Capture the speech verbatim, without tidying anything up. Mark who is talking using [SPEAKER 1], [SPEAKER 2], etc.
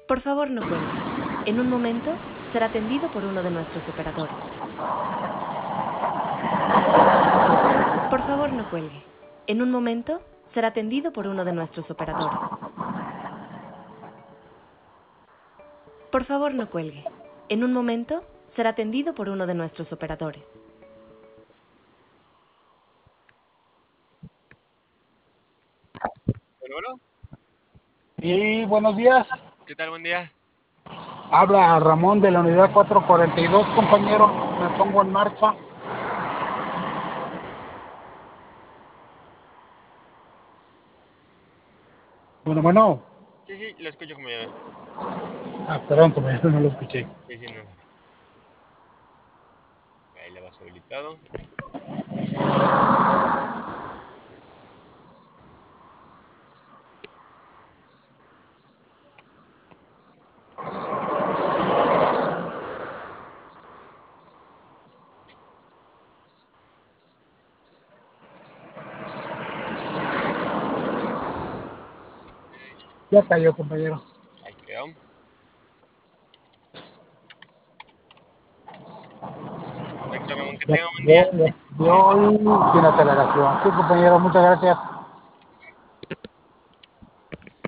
[SPEAKER 1] Por favor, no cuelgue. En un momento será atendido por uno de nuestros operadores. Por favor, no cuelgue. En un momento será atendido por uno de nuestros operadores. Por favor, no cuelgue. En un momento será atendido por uno de nuestros operadores.
[SPEAKER 2] Bueno, bueno.
[SPEAKER 3] Sí, buenos días.
[SPEAKER 2] ¿Qué tal? Buen día.
[SPEAKER 3] Habla Ramón de la unidad cuatrocientos cuarenta y dos, compañero. Me pongo en marcha. Bueno, bueno.
[SPEAKER 2] Sí, sí, lo escucho, compañero.
[SPEAKER 3] Ah, perdón, compañero, no lo escuché.
[SPEAKER 2] Sí, sí, no. Ahí le vas habilitado.
[SPEAKER 3] Ya cayó, compañero.
[SPEAKER 2] Ahí quedó. Perfecto, Ramón. Que
[SPEAKER 3] Ya
[SPEAKER 2] tenga un buen día.
[SPEAKER 3] cayó, ya cayó y sin aceleración. Sí, compañero, muchas gracias.